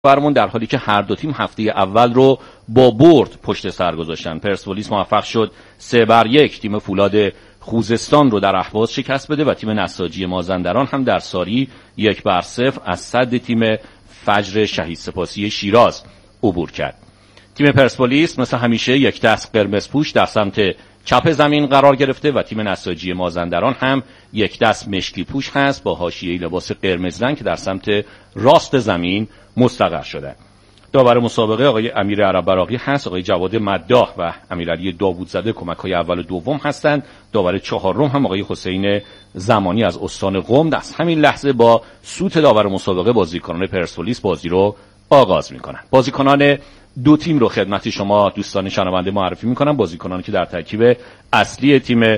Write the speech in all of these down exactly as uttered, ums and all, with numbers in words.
برمون در حالی که هر دو تیم هفته اول رو با برد پشت سر گذاشتن. پرسپولیس موفق شد سه بر یک تیم فولاد خوزستان رو در اهواز شکست بده و تیم نساجی مازندران هم در ساری یک بر صفر از صد تیم فجر شهید سپاسی شیراز عبور کرد. تیم پرسپولیس مثل همیشه یک دست قرمز پوش در سمت چپ زمین قرار گرفته و تیم نساجی مازندران هم یک دست مشکی پوش هست با حاشیه لباس قرمز رنگ که در سمت راست زمین مستقر شده. داور مسابقه آقای امیر عرب براقی هست، آقای جواد مداح و امیرعلی داوودزاده کمک‌های اول و دوم هستند. داور چهارم هم آقای حسین زمانی از استان قم. در همین لحظه با سوت داور مسابقه بازیکنان پرسپولیس بازی رو آغاز می‌کنند. بازیکنان دو تیم رو خدمت شما دوستان شنونده معرفی می‌کنم. بازیکنانی که در ترکیب اصلی تیم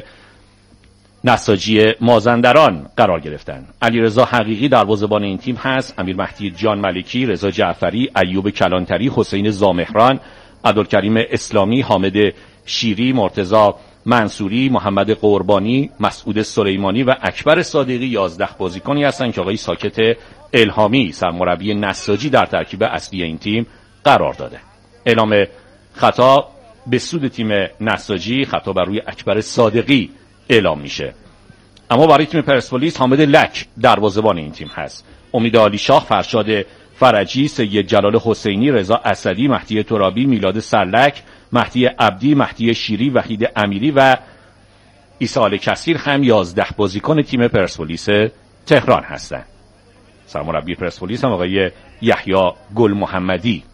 نساجی مازندران قرار گرفتن: علیرضا حقیقی دروازه‌بان این تیم هست، امیر مهدی جان ملکی، رضا جعفری، ایوب کلانتری، حسین زامهران، عبدالکریم اسلامی، حامد شیری، مرتضی منصوری، محمد قربانی، مسعود سلیمانی و اکبر صادقی یازده بازیکنی هستند که آقای ساکت الهامی سرمربی نساجی در ترکیب اصلی این تیم قرار داده. اعلام خطا به سود تیم نساجی، خطا بر روی اکبر صادقی اعلام میشه. اما برای تیم پرسپولیس حامد لک دروازه‌بان این تیم هست، امید علی شاه، فرشاد فرجی، سید جلال حسینی، رضا اسدی، مهدی ترابی، میلاد سرلک، مهدی عبدی، مهدی شیری، وحید امیری و عیسی آل کثیر هم یازده بازیکن تیم پرسپولیس تهران هستند. سرمربی پرسپولیس هم آقای یحیی گل محمدی.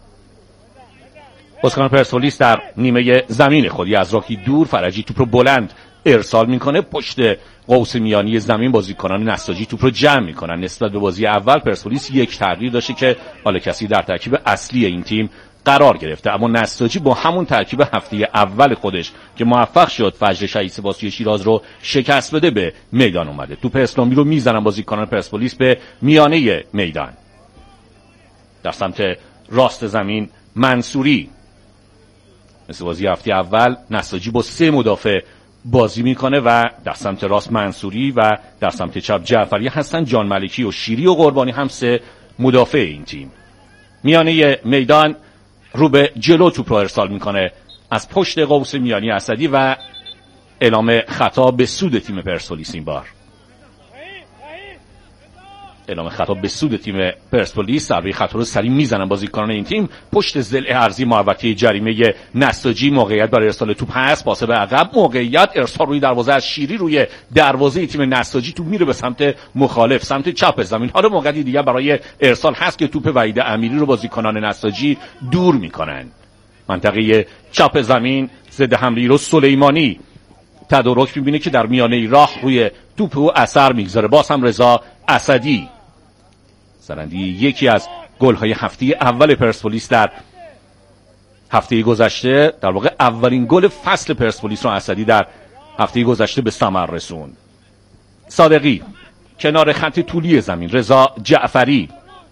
بازیکن پرسپولیس در نیمه زمین خودی از راکی دور فرجی توپ رو بلند ارسال میکنه، پشت قوس میانی زمین بازیکنان نساجی توپ رو جمع میکنن. نسبت به بازی اول پرسپولیس یک تغییر داشته که آل کثیر در ترکیب اصلی این تیم قرار گرفته، اما نساجی با همون ترکیب هفته اول خودش که موفق شد فجر شهید سپاسی شیراز رو شکست بده به میدان اومده. توپ اسلامی رو میزنن بازیکنان پرسپولیس به میانه میدان. در سمت راست زمین منصوری، مثل بازی هفته اول نساجی با سه مدافع بازی میکنه و در سمت راست منصوری و در سمت چپ جعفری هستن. جان ملکی و شیری و قربانی هم سه مدافع این تیم. میانه میدان رو به جلو توپ رو ارسال میکنه از پشت قوس میانی اسدی و اعلام خطا به سود تیم پرسپولیس. این بار اعلام خطا به سود تیم پرسپولیس. ضربه خطا رو سریع میزنن بازیکنان این تیم. پشت ضلع ارضی محوطه جریمه نساجی موقعیت برای ارسال توپ هست، پاس به عقب، موقعیت ارسال روی دروازه از شیری روی دروازه تیم نساجی. توپ میره به سمت مخالف، سمت چپ زمین. حالا موقعیتی دیگه برای ارسال هست که توپ وحید امیری رو بازیکنان نساجی دور میکنن. منطقه چپ زمین ضد حمله رو سلیمانی تدارک میبینه که در میانه راه روی توپ او اثر میگذاره. باز هم رضا اسدی سرندی یکی از گل‌های هفته اول پرسپولیس در هفته گذشته، در واقع اولین گل فصل پرسپولیس رو اسدی در هفته گذشته به ثمر رسوند. صادقی کنار خط طولی زمین، رضا جعفری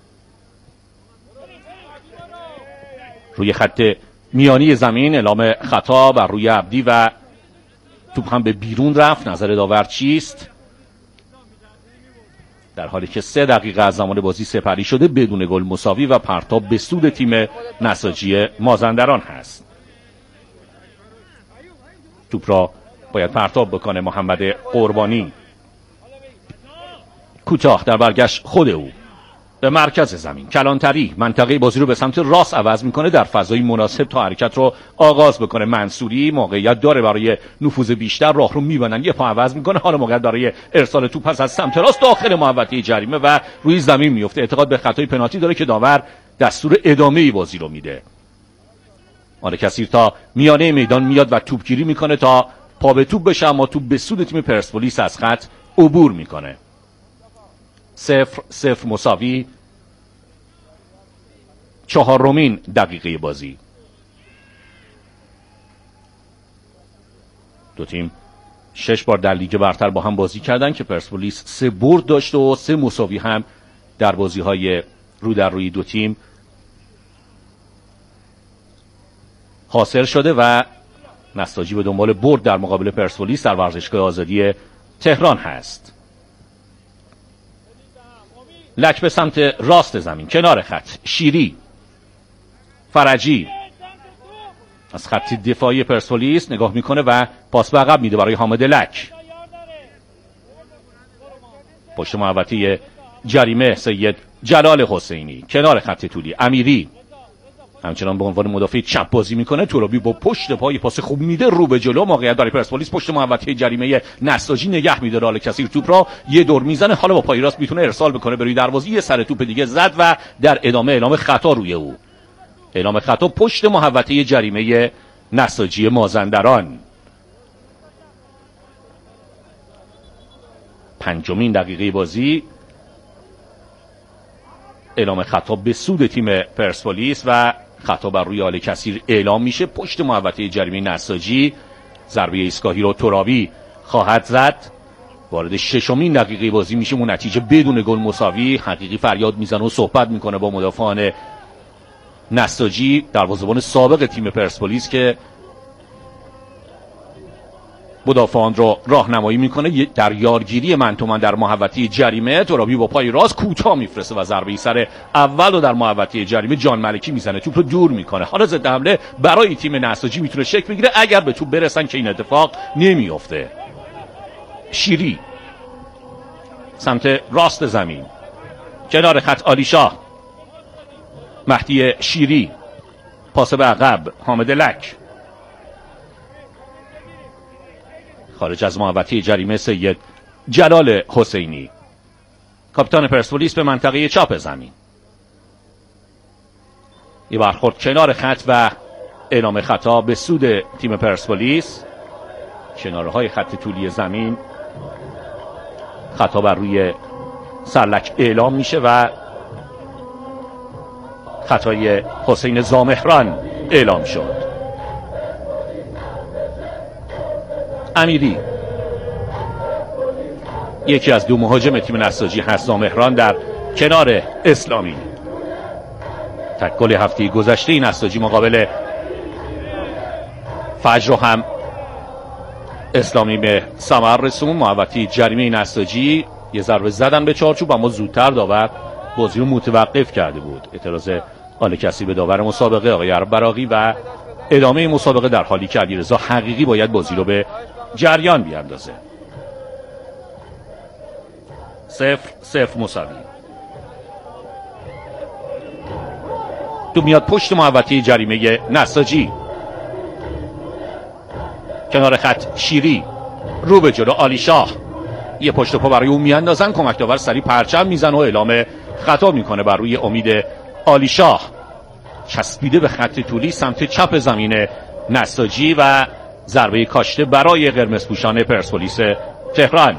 روی خط میانی زمین، اعلام خطا بر روی عبدی و توپ هم به بیرون رفت. نظر داور چیست؟ در حالی که سه دقیقه از زمان بازی سپری شده بدون گل مساوی و پرتاب به سود تیم نساجی مازندران هست. توپ را باید پرتاب بکنه محمد قربانی، کوتاه در برگشت خود او به مرکز زمین. کلانتری منطقه بازی رو به سمت راست عوض میکنه، در فضای مناسب تا حرکت رو آغاز بکنه. منصوری موقعیت داره برای نفوذ بیشتر، راه رو میبندن، یه پا عوض میکنه. حالا موقعیت برای ارسال توپ پس از سمت راست داخل محوطه جریمه و روی زمین میفته. اعتقاد به خطای پنالتی داره که داور دستور ادامه بازی رو میده. آل کثیر تا میانه میدان میاد و توپگیری میکنه تا پا به توپ بشه، اما توپ به سود تیم پرسپولیس از خط عبور میکنه. صفر صفر مساوی. چهارمین دقیقه بازی. دو تیم شش بار در لیگ برتر با هم بازی کردن که پرسپولیس سه برد داشته و سه مساوی هم در بازی های رو در روی دو تیم حاصل شده و نساجی به دنبال برد در مقابل پرسپولیس در ورزشگاه آزادی تهران هست. لک به سمت راست زمین کنار خط، شیری فرجی از خط دفاعی پرسپولیس نگاه میکنه و پاس به عقب میده برای حامد لک. پشت محوطه جریمه سید جلال حسینی، کنار خط طولی امیری همچنان به عنوان مدافع چپ بازی میکنه. ترابی با پشت پای پاس خوب میده رو به جلو. موقعیت برای پرسپولیس پشت محوطه جریمه نساجی نگه میداره. حالا کثیر توپ را یه دور میزنه، حالا با پای راست میتونه ارسال بکنه به روی دروازه. یه سر توپ دیگه زد و در ادامه اعلام خطا روی او. اعلام خطا پشت محوطه جریمه نساجی مازندران. پنجمین دقیقه بازی اعلام خطا به سود تیم پرسپولیس و خطا بر روی آل کثیر اعلام میشه پشت محوطه جریمه نساجی. ضربه ایستگاهی رو ترابی خواهد زد. وارد ششمین دقیقه بازی میشه. اون نتیجه بدون گل مساوی. حقیقی فریاد میزنه و صحبت میکنه با مدافعان نساجی، دروازه‌بان سابق تیم پرسپولیس که مدافعان رو راهنمایی میکنه. در یارگیری من تو من در محوطه جریمه ترابی با پای راست کوتاه میفرسته و ضربه سر اول رو در محوطه جریمه جان ملکی میزنه، توپ رو دور میکنه. حالا ضد حمله برای تیم نساجی میتونه شکل بگیره اگر به توپ برسن که این اتفاق نمیفته. شیری سمت راست زمین، کنار خط علیشاه، مهدی شیری، پاس به عقب حامد لک، خارج از محوطه جریمه سید جلال حسینی، کاپیتان پرسپولیس به منطقه چپ زمین. یه برخورد کنار خط و اعلام خطا به سود تیم پرسپولیس. کنارهای خط طولی زمین خطا بر روی سرلک اعلام میشه و خطای حسین زامهران اعلام شد. امیری یکی از دو مهاجم تیم نساجی هست. زامهران در کنار اسلامی. تک گل هفته گذشته نساجی مقابل فجر هم اسلامی به ثمر رسون. محوطه جریمه نساجی یه ضربه زدن به چارچوب اما زودتر داور بازی رو متوقف کرده بود. اعتراض آل کثیر به داور مسابقه آقای عرب براقی و ادامه مسابقه در حالی که علیرضا حقیقی باید بازی رو به جریان بیاندازه. صفر صفر مساوی. تو میاد پشت محوطه جریمه نساجی، کنار خط شیری، رو به جلو علیشاه، یه پشت پا برای اون میاندازن. کمک داور سری پرچم میزنه و اعلام خطا میکنه بر روی امید علیشاه. چسبیده به خط طولی سمت چپ زمین نساجی و ضربه کاشته برای قرمزپوشان پرسپولیس تهران.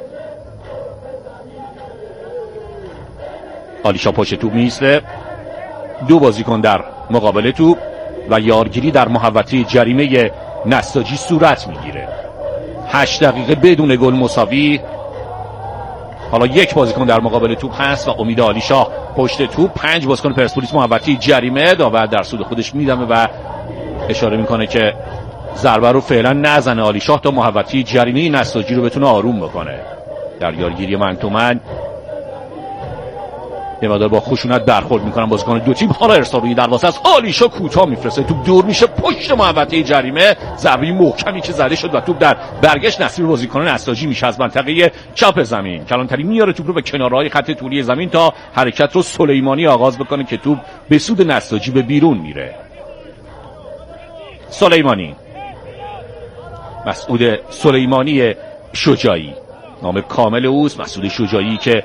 علیشاه پشت توپ میسته. دو بازیکن در مقابل توپ و یارگیری در محوطه جریمه نساجی صورت میگیره. هشت دقیقه بدون گل مساوی. حالا یک بازیکن در مقابل توپ هست و امید علیشاه پشت توپ. پنج بازیکن پرسپولیس محوطه جریمه. داور در سود خودش میدمه و اشاره میکنه که ضربه رو فعلا نزنه علیشاه تا محوطه جریمه نساجی رو بتونه آروم بکنه. در یارگیری من تو من یه مقدار با خشونت برخورد میکنن بازیکن دو تیم. حالا ارسال روی دروازه از علیشاه کوتاه میفرسته، توپ دور میشه پشت محوطه جریمه. ضربه محکمی که زده شد و توپ در برگشت نصیب بازیکن نساجی میشه از منطقه چپ زمین. کلانتری میاره توپ رو به کنارهای خط طولی زمین تا حرکت رو سلیمانی آغاز بکنه که توپ به سود نساجی به بیرون میره. سلیمانی، مسعود سلیمانی شجاعی نام کامل اوست. مسعود شجاعی که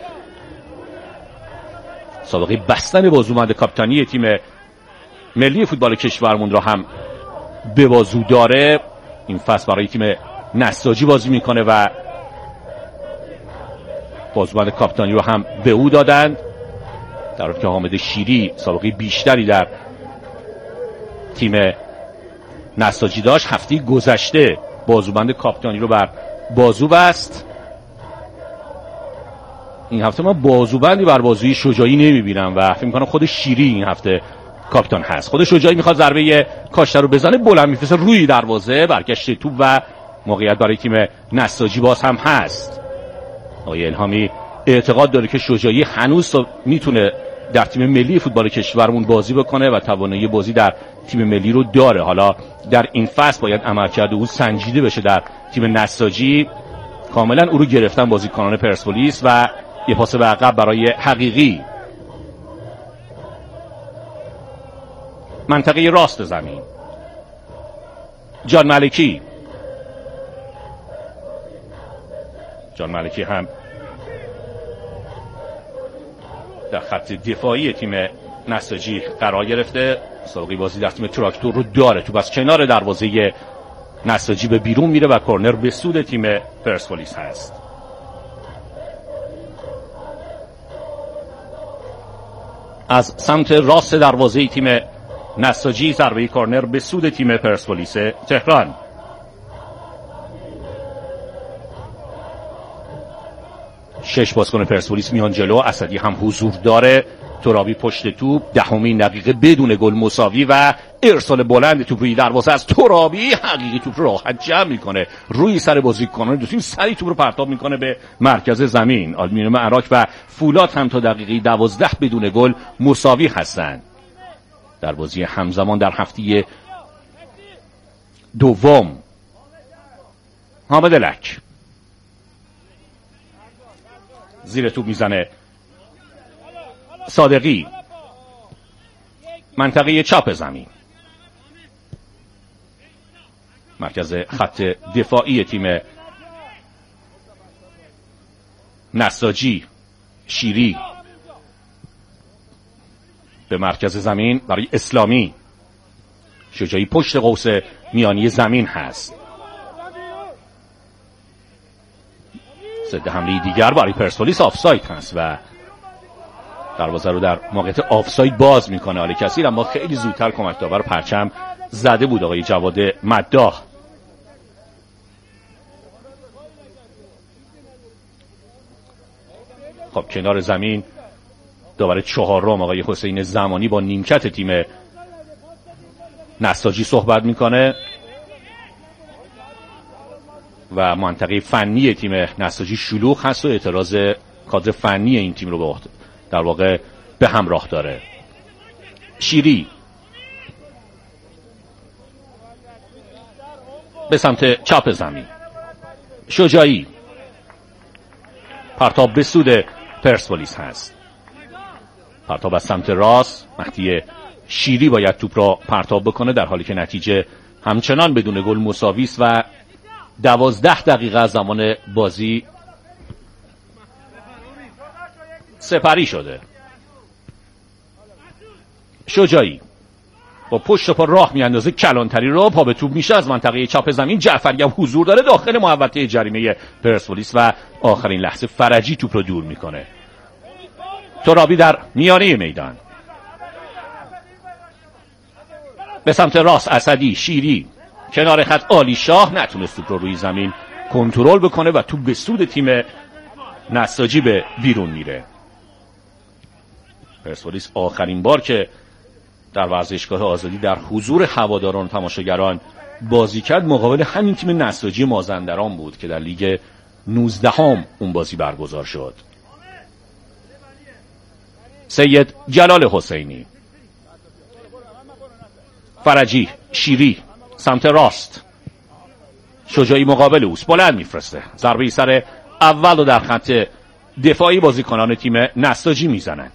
سابقه بستن بازوبند کاپیتانی تیم ملی فوتبال کشورمون را هم به بازو داره. این فصل برای تیم نساجی بازی میکنه و بازوبند کاپیتانی رو هم به او دادند، در حالی که حامد شیری سابقه بیشتری در تیم نساجی داشت. هفته گذشته بازوبند کاپیتانی رو بر بازو بست. این هفته من بازوبندی بر بازوی شجاعی نمیبینم و فکر میکنم خود شیری این هفته کاپیتان هست. خود شجاعی میخواد ضربه کاشته رو بزنه، بلند میفرسته روی دروازه. برگشت توپ و موقعیت برای تیم نساجی باز هم هست. آقای الهامی اعتقاد داره که شجاعی هنوز میتونه در تیم ملی فوتبال کشورمون بازی بکنه و توانایی بازی در تیم ملی رو داره. حالا در این فصل باید عملکرد او سنجیده بشه در تیم نساجی. کاملا او رو گرفتن بازیکنان پرسپولیس و یه پاس به عقب برای حقیقی. منطقه راست زمین، جان ملکی. جان ملکی هم در خط دفاعی تیم نساجی قرار گرفته. سابقه بازی در تیم تراکتور رو داره. تو بس کنار دروازه نساجی به بیرون میره و کورنر به سود تیم پرسپولیس هست. از سمت راست دروازه تیم نساجی ضربه کورنر به سود تیم پرسپولیس تهران. شش بازیکن پرسپولیس میان جلو. اسدی هم حضور داره. ترابی پشت توپ. دهمین دقیقه بدون گل مساوی و ارسال بلند توپ روی دروازه از ترابی. حقیقی توپ رو راحت جمع میکنه روی سر بازیکنان دو تیم. سری توپ رو پرتاب میکنه به مرکز زمین. آلمین معراج و فولاد هم تا دقیقه دوازده بدون گل مساوی هستند. در بازی همزمان در هفته دوم حامد لک زیر توپ میزنه. صادقی منطقه چپ زمین، مرکز خط دفاعی تیم نساجی. شیری به مرکز زمین برای اسلامی. شجاعی پشت قوس میانی زمین هست. ضد حمله دیگر برای پرسپولیس آفساید هست و دروازه رو در موقعیت آفساید باز میکنه آل کثیر، اما خیلی زودتر کمک داور پرچم زده بود آقای جواد مداح. خب کنار زمین داور چهارم آقای حسین زمانی با نیمکت تیم نساجی صحبت میکنه و منطقه فنی تیم نساجی شلوغ هست و اعتراض کادر فنی این تیم رو به در واقع به همراه داره. شیری به سمت چپ زمین. شجاعی پرتاب به سود پرسپولیس هست. پرتاب از سمت راست. مهدی شیری باید توپ را پرتاب بکنه در حالی که نتیجه همچنان بدون گل مساوی است و دوازده دقیقه از زمان بازی سپری شده. شجاعی با پشت پا راه میاندازه کلانتری رو. پا به توپ میشه از منطقه چپ زمین. جعفری هم حضور داره داخل محوطه جریمه پرسپولیس و آخرین لحظه فرجی توپ رو دور میکنه. ترابی در میانه میدان به سمت راست. اسدی. شیری کنار خط. عالی شاه نتونست توپ رو روی زمین کنترل بکنه و توپ به سود تیم نساجی به بیرون میره. پرسپولیس آخرین بار که در ورزشگاه آزادی در حضور هواداران و تماشاگران بازی کرد مقابل همین تیم نساجی مازندران بود که در لیگ نوزدهم اون بازی برگزار شد. سید جلال حسینی. فرجی. شیری سمت راست. شجاعی مقابل اوست. بلند میفرسته. ضربه سر اول رو در خط دفاعی بازیکنان تیم نساجی میزنن.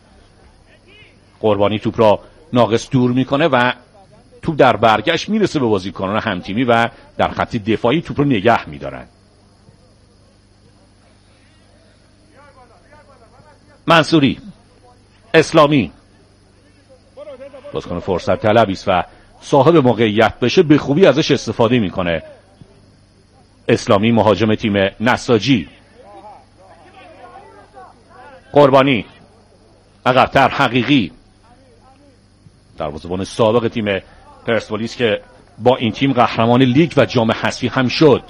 قربانی توپ را ناقص دور میکنه و توپ در برگشت میرسه به بازیکنان همتیمی و در خط دفاعی توپ رو نگه میدارن. منصوری. اسلامی بازیکن فرصت طلبی است و صاحب موقعیت بشه به خوبی ازش استفاده میکنه. اسلامی مهاجم تیم نساجی. قربانی عقب‌تر. حقیقی دروازه‌بان سابق تیم پرسپولیس که با این تیم قهرمان لیگ و جام حذفی هم شد.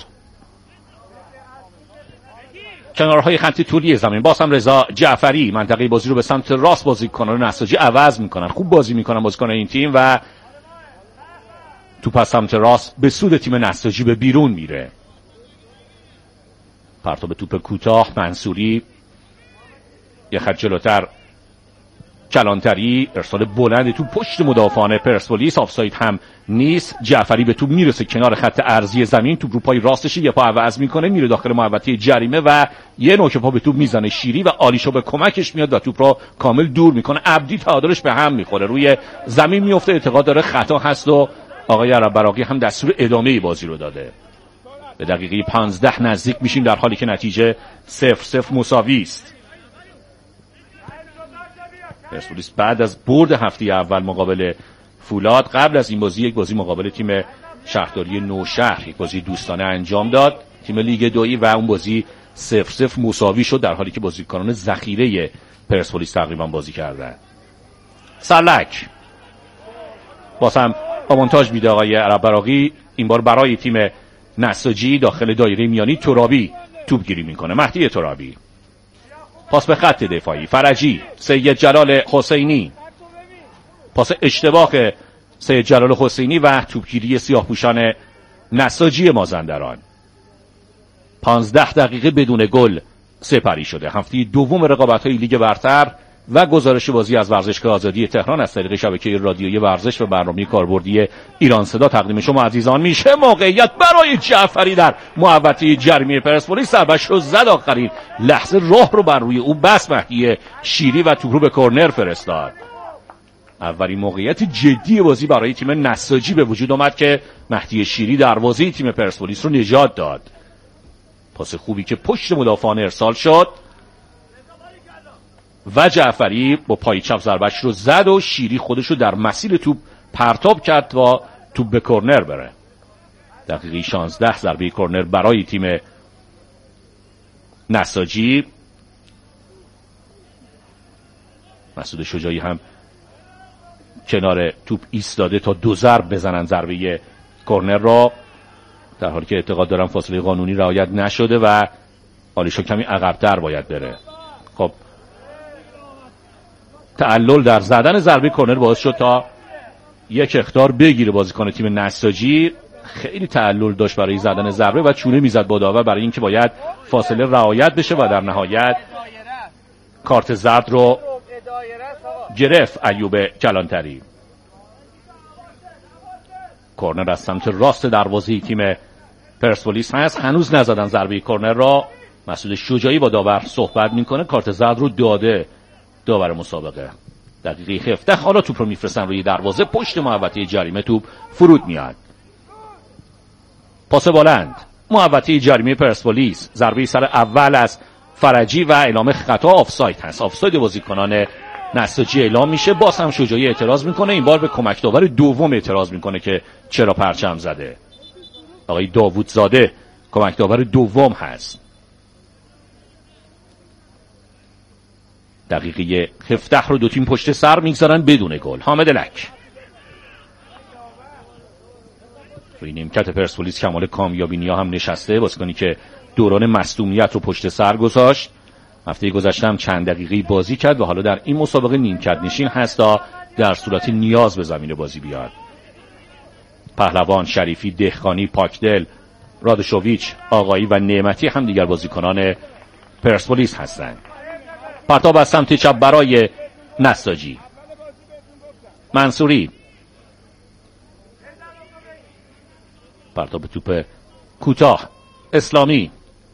کنارهای خط طولی زمین باز هم رضا جعفری منطقه بازی رو به سمت راست بازیکنان نساجی عوض میکنن. خوب بازی میکنن بازیکنان این تیم و توپ از سمت راست به سود تیم نساجی به بیرون میره. پرتاب توپ کوتاه. منصوری یه خط جلوتر کلانتری، ارسال بلند تو پشت مدافعان پرسپولیس، آفساید هم نیست. جعفری به توپ میرسه کنار خط ارضی زمین، توپ رو پای راستش یه پا عوض میکنه، میره داخل محوطه جریمه و یه نوک پا به توپ میزنه شیری و آلیشو به کمکش میاد و توپ رو کامل دور میکنه. عبدی تعادلش به هم میخوره، روی زمین میفته، اعتقاد داره خطا هست و آقای عرب براقی هم دستور ادامه بازی رو داده. به دقیقه پانزده نزدیک میشیم در حالی که نتیجه صفر صفر مساوی است. پرسپولیس بعد از برد هفته اول مقابل فولاد، قبل از این بازی یک بازی مقابل تیم شهرداری نوشهر، یک بازی دوستانه انجام داد، تیم لیگ دویی، و اون بازی صفر صفر مساوی شد در حالی که بازیکنان ذخیره پرسپولیس تقریبا بازی کردن. سرلک باز هم آوانتاژ میده آقای عرب براقی، این بار برای تیم نساجی. داخل دایره میانی ترابی توپ گیری میکنه، مهدی ترابی، پاس به خط دفاعی، فرجی، سید جلال حسینی، پاس اشتباه سید جلال حسینی و توپگیری سیاه‌پوشان نساجی مازندران. پانزده دقیقه بدون گل سپری شده. هفته دوم رقابت‌های لیگ برتر و گزارش بازی از ورزشگاه آزادی تهران از طریق شبکه رادیویی ورزش و برنامه کاربردی ایران صدا تقدیم شما عزیزان میشه. موقعیت برای جعفری در محوطه جریمه پرسپولیس، ضربه‌اش رو زد، آخرین لحظه راه رو بر روی او بس مهدی شیری و توپ رو به کرنر فرستاد. اولین موقعیت جدی بازی برای تیم نساجی به وجود آمد که مهدی شیری دروازه تیم پرسپولیس رو نجات داد. پاس خوبی که پشت مدافعان ارسال شد و جعفری با پای چپ ضربه‌اش رو زد و شیری خودش رو در مسیر توپ پرتاب کرد و توپ به کرنر بره. دقیقه شانزده ضربه کرنر برای تیم نساجی. مسعود شجاعی هم کنار توپ ایستاده تا دو ضرب بزنن ضربه کرنر را، در حالی که اعتقاد دارم فاصله قانونی رعایت نشده و آلیشو کمی عقب‌تر باید بره. خب تعلل در زدن ضربه کرنر باعث شد تا یک اخطار بگیره بازیکن تیم نساجی. خیلی تعلل داشت برای زدن ضربه و چونه میزد با داور برای اینکه باید فاصله رعایت بشه و در نهایت کارت زرد رو گرفت ایوب کلانتری. کرنر از سمت راست دروازه تیم پرسپولیس هست، هنوز نزدن ضربه کرنر را. مسعود شجاعی با داور صحبت میکنه، کارت زرد رو داده داور مسابقه. دقیقه هفده حالا توپ رو میفرستن روی دروازه، پشت محوطه جریمه توپ فرود میاد. پاس بلند، محوطه جریمه پرسپولیس، ضربه سر اول از فرجی و اعلام خطا آفساید هست. آفساید بازیکنان نساجی اعلام میشه. باز هم شجاعی اعتراض میکنه، این بار به کمک داور دوم اعتراض میکنه که چرا پرچم زده. آقای داوود زاده کمک داور دوم هست. دقیقه هفده رو دو تیم پشت سر میگذارن بدون گل. حامد لک روی نیمکت پرسپولیس کمال کامیابی نیا هم نشسته، بازیکنی که دوران مصدومیت رو پشت سر گذاشت. هفته گذشته هم چند دقیقه بازی کرد و حالا در این مسابقه نیمکت نشین هست تا در صورت نیاز به زمین بازی بیاد. پهلوان، شریفی، دهقانی، پاکدل، رادوشوویچ، آقایی و نعمتی هم دیگر بازیکنان پرسپولیس هستند. پرتاب از سمت چپ برای نساجی، منصوری، پرتاب توپ کوتاه، اسلامی،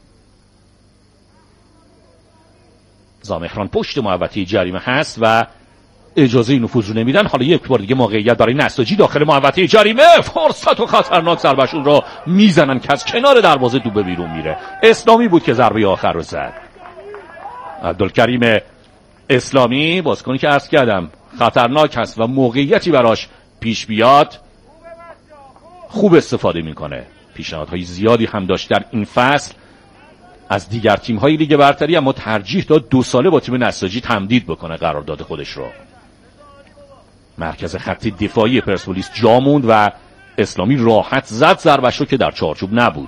زامخران پشت محوطه جریمه هست و اجازه نفوذ رو نمیدن. حالا یک بار دیگه موقعیت برای نساجی داخل محوطه جریمه، فرصت و خطرناک ضربه‌شون رو میزنن که از کنار دروازه توپ بیرون میره. اسلامی بود که ضربه آخر رو زد. عبدالکریم اسلامی، بازیکنی که عرض کردم خطرناک هست و موقعیتی براش پیش بیاد خوب استفاده میکنه. پیشنهادهای زیادی هم داشت در این فصل از دیگر تیم‌های لیگ برتری، اما ترجیح داد دو ساله با تیم نساجی تمدید بکنه قرارداد خودش رو. مرکز خط دفاعی پرسپولیس جا موند و اسلامی راحت زد ضربه‌اش رو که در چارچوب نبود.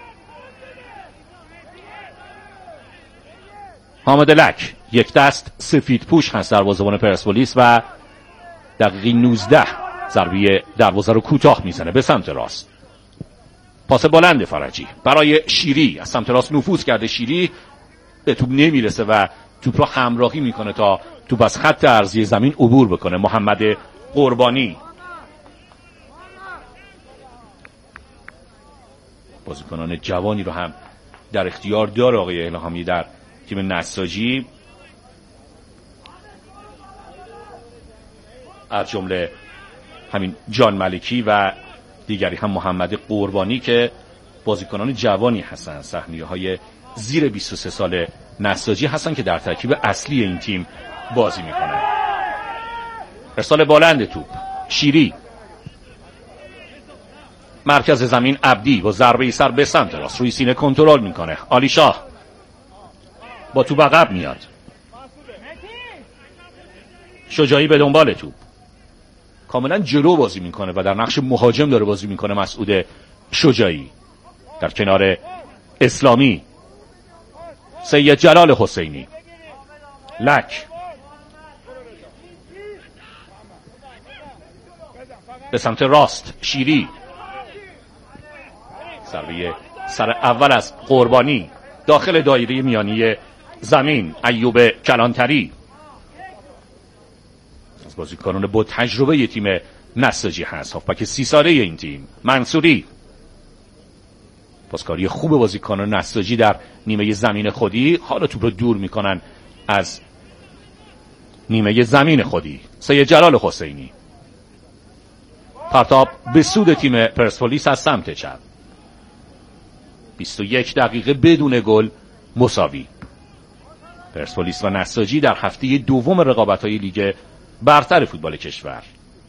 حامد لک یک دست سفید پوش هست دروازه‌بان پرسپولیس و دقیقه نوزده ضربه دروازه رو کوتاه میزنه به سمت راست. پاس بلند فرجی برای شیری، از سمت راست نفوذ کرده شیری، به توپ نمیرسه و توپ رو همراهی میکنه تا توپ از خط عرضی زمین عبور بکنه. محمد قربانی، بازیکنان جوانی رو هم در اختیار داره آقای الهامی در تیم نساجی، از جمله همین جان ملکی و دیگری هم محمد قربانی که بازیکنان جوانی هستن، سهمیه‌های زیر بیست و سه سال نساجی هستن که در ترکیب اصلی این تیم بازی میکنن. ارسال بلند توپ، شیری، مرکز زمین عبدی با ضربه سر به سمت راست روی سینه کنترل میکنه. علی شاه با توپ عقب میاد. شجاعی به دنبال توپ، کاملا جلو بازی میکنه و در نقش مهاجم داره بازی میکنه مسعود شجاعی. در کنار اسلامی، سید جلال حسینی، لک به سمت راست، شیری، ضربه سر اول از قربانی داخل دایره میانی زمین. ایوب کلانتری از بازیکنان با تجربه تیم نساجی هست، هافبک سی ساله این تیم. منصوری، پاسکاری خوب بازیکنان نساجی در نیمه زمین خودی، حالا توپ رو دور میکنن از نیمه زمین خودی. سید جلال حسینی، پرتاب به سود تیم پرسپولیس از سمت چپ. بیست و یک دقیقه بدون گل مساوی. پرسپولیس و نساجی در هفته دوم رقابت‌های لیگ برتر فوتبال کشور.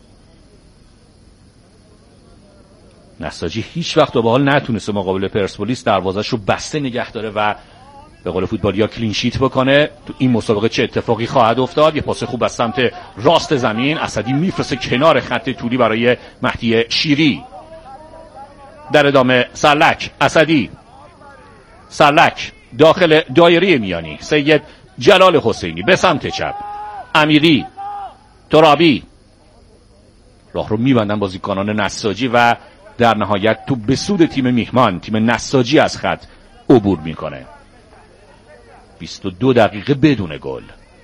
نساجی هیچ وقت به حال نتونسته مقابل پرسپولیس دروازه‌ش رو بسته نگه داره و به قول فوتبالیا کلین شیت بکنه. تو این مسابقه چه اتفاقی خواهد افتاد؟ یه پاس خوب از سمت راست زمین، اسدی میفرسته کنار خط طولی برای مهدی شیری. در ادامه سرلک، اسدی، سرلک داخل دایره میانی. سید جلال حسینی به سمت چپ، امیری، ترابی، راه رو میبندن بازیکنان نساجی و در نهایت تو به سود تیم میهمان، تیم نساجی از خط عبور میکنه. بیست و دو دقیقه بدون گل.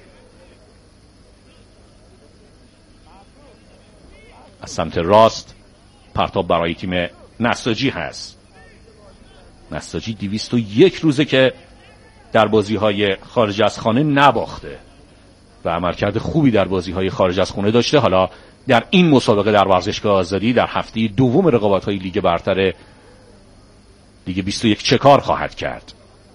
از سمت راست پرتاب برای تیم نساجی هست. نساجی دویست و یک روزه که در بازی‌های خارج از خانه نباخته و عملکرد خوبی در بازی‌های خارج از خانه داشته. حالا در این مسابقه در ورزشگاه آزادی در هفته دوم رقابت‌های لیگ برتر لیگ بیست و یک چه کار خواهد کرد؟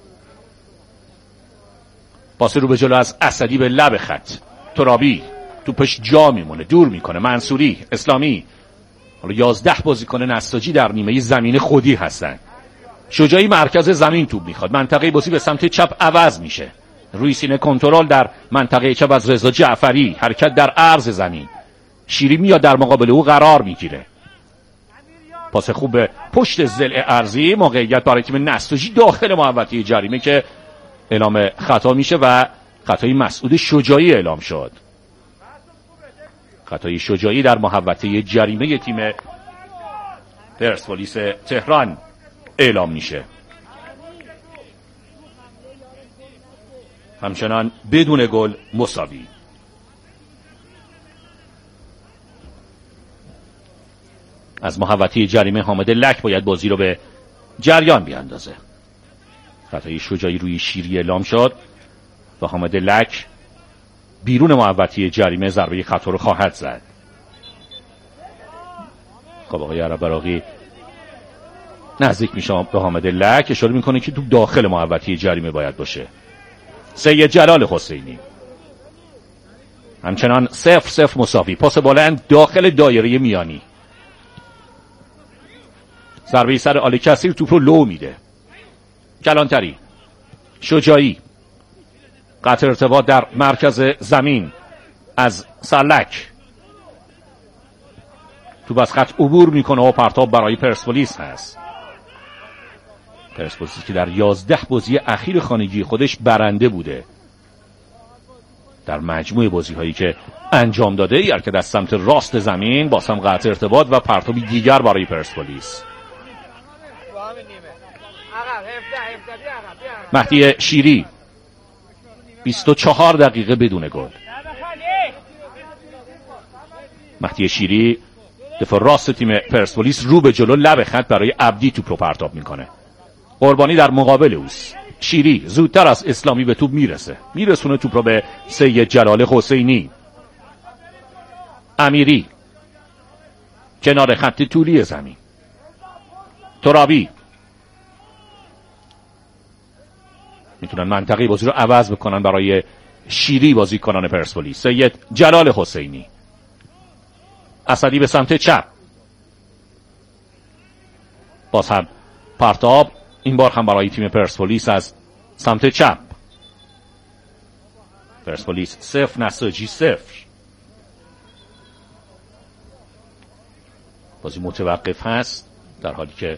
پاس رو به جلو از اسدی به لب خط. ترابی توپش جا میمونه، دور میکنه. منصوری، اسلامی. حالا یازده بازیکن نساجی در نیمه زمین خودی هستن. شجاعی مرکز زمین توپ میخواد، منطقه بازی به سمت چپ عوض میشه. روی سینه کنترل در منطقه چپ از رضا جعفری، حرکت در عرض زمین. شیری میاد در مقابل او قرار میگیره. پاس خوب به پشت ضلع ارضی، موقعیت برای تیم نساجی داخل محوطه جریمه که اعلام خطا میشه و خطای مسعود شجاعی اعلام شد. خطای شجاعی در محوطه جریمه تیم پرسپولیس تهران اعلام میشه. همچنان بدون گل مساوی. از محوطه جریمه حامد لک باید بازی رو به جریان بیاندازه. خطای شجاعی روی شیری اعلام شد و حامد لک بیرون محوطه جریمه ضربه خطا رو خواهد زد. خب آقای عرب براقی نزدیک میشه به حامد لک، اشاره میکنه که تو داخل محوطه جریمه باید باشه. سید جلال حسینی همچنان صفر صفر مساوی. پاس بلند داخل دایره میانی. ضربه سر آل کثیر توپ رو لو میده. کلانتری، شجاعی، قطع ارتباط در مرکز زمین از سرلک. توپ از خط عبور میکنه و پرتاب برای پرسپولیس هست. پرسپولیسی که در یازده بازی اخیر خانگی خودش برنده بوده در مجموع بازی هایی که انجام داده. ای که از سمت راست زمین باز هم قطع ارتباط و پرتابی دیگر برای پرسپولیس. مهدی شیری بیست و چهار دقیقه بدون گل. مهدی شیری دفاع راست تیم پرسپولیس رو به جلو لب خط برای عبدی توپ رو پرتاب میکنه. قربانی در مقابل اوست. شیری زودتر از اسلامی به توپ میرسه، میرسونه توپ رو به سید جلال حسینی. امیری کنار خط طولی زمین. ترابی میتونن منطقه بازی رو عوض بکنن برای شیری بازیکنان پرسپولیس. سید جلال حسینی. اسدی به سمت چپ. باز هم پرتاب، این بار هم برای تیم پرسپولیس از سمت چپ. پرسپولیس صفر، نساجی صفر. بازی متوقف هست در حالی که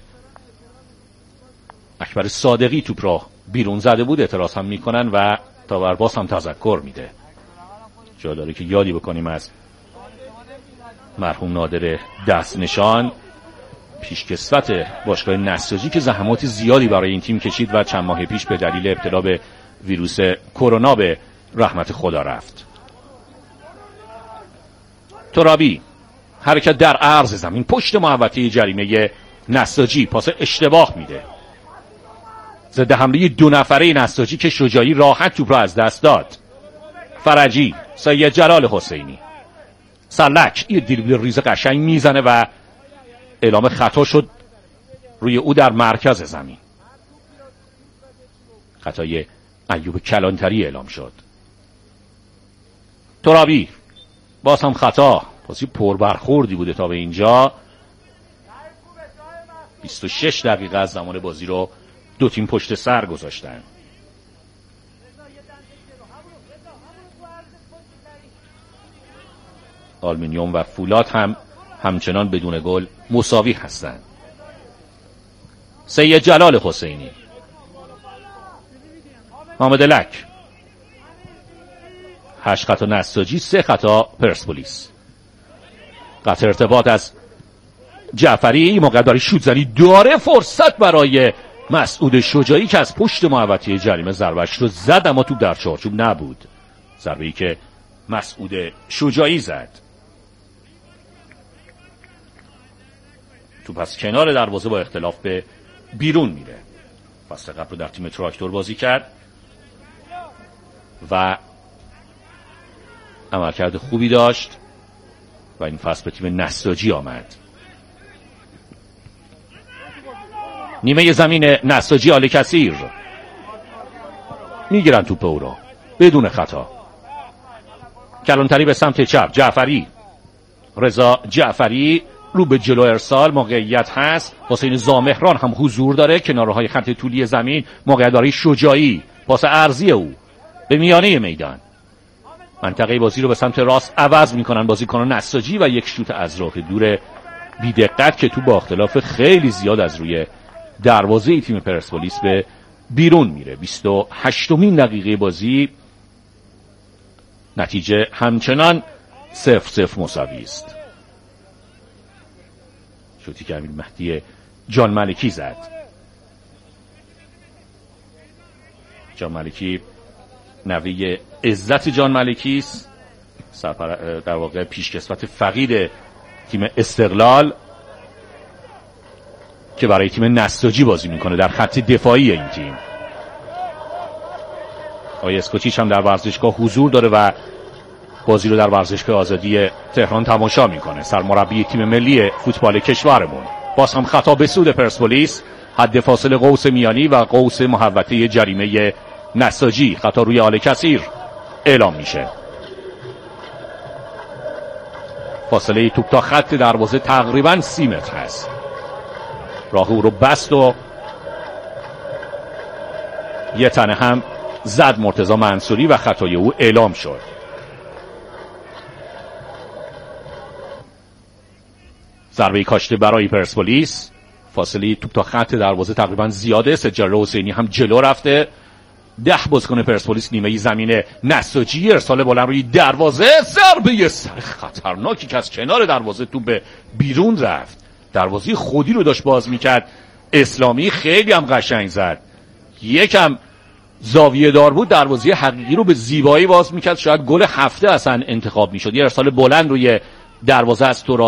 اکبر صادقی توپ را بیرون زده بود. اعتراض هم میکنن و تاورباس هم تذکر میده. جا داره که یادی بکنیم از مرحوم نادر دست نشان، پیشکسوت باشگاه نساجی که زحمات زیادی برای این تیم کشید و چند ماه پیش به دلیل ابتلا به ویروس کرونا به رحمت خدا رفت. ترابی حرکت در عرض زمین پشت محوطه جریمه نساجی، پاس اشتباه میده. ضد حمله دو نفره نساجی که شجاعی راحت توپ را از دست داد. فرجی، سید جلال حسینی. سلک یه دریبل ریز قشنگ میزنه و اعلام خطا شد روی او در مرکز زمین. خطای ایوب کلانتری اعلام شد. ترابی باز هم خطا. بازی پربرخوردی بوده تا به اینجا. بیست و شش دقیقه از زمان بازی رو دو تیم پشت سر گذاشتن. آلومینیوم و فولاد هم همچنان بدون گل مساوی هستند. سید جلال حسینی. حامد لک. هشت خطا نساجی، سه خطا پرسپولیس. قطع ارتباط از جعفری، موقع برای شوت زنی داره. فرصت برای مسعود شجاعی که از پشت محوطه جریمه ضربه‌اش رو زد اما توپ در چارچوب نبود. ضربه‌ای که مسعود شجاعی زد. توپ از کنار دروازه با اختلاف به بیرون میره. فصل قبل رو در تیم تراکتور بازی کرد و عملکرد خوبی داشت و این فصل به تیم نساجی آمد. نیمه زمین نساجی، آل کثیر میگیرن توپ او رو بدون خطا. کلانتری به سمت چپ. جعفری، رضا جعفری رو به جلو ارسال. موقعیت هست. حسین زامهران هم حضور داره کنارهای خط طولی زمین. موقعیت برای شجاعی. پاس عرضی او به میانه میدان. منطقه بازی رو به سمت راست عوض میکنن بازیکنان نساجی و یک شوت از راه دور بی‌دقت که تو با اختلاف خیلی زیاد از روی دروازه تیم پرسپولیس به بیرون میره. بیست و هشتمین دقیقه بازی. نتیجه همچنان صفر صفر مساوی است. شوتی که امیر مهدی جان ملکی زد. جان ملکی نوی عزت جان ملکی است، در واقع پیشکسوت فقید تیم استقلال که برای تیم نساجی بازی میکنه در خط دفاعی این تیم. آقای اسکوچیچ هم در ورزشگاه حضور داره و بازی رو در ورزشگاه آزادی تهران تماشا میکنه. سرمربی تیم ملی فوتبال کشورمون. باز هم خطا به سود پرسپولیس. حد فاصله قوس میانی و قوس محوطه جریمه نساجی. خطا روی آل کثیر اعلام میشه. فاصله توپ تا خط دروازه تقریبا سی متر هست. راه او رو بست و یه تنه هم زد مرتضی منصوری و خطای او اعلام شد. ضربه کاشته برای پرسپولیس. فاصله توپ تا خط دروازه تقریبا زیاده. سجاد حسینی هم جلو رفته. ده بازیکن پرسپولیس نیمه زمین نساجی. ارسال بلند روی دروازه. ضربه سر خطرناکی که از کنار دروازه توپ به بیرون رفت. دروازه خودی رو داشت باز میکرد. اسلامی خیلی هم قشنگ زد. یکم زاویه دار بود. دروازه حقیقی رو به زیبایی باز میکرد. شاید گل هفته اصلا انتخاب میشد. یه ارسال بلند روی دروازه از تو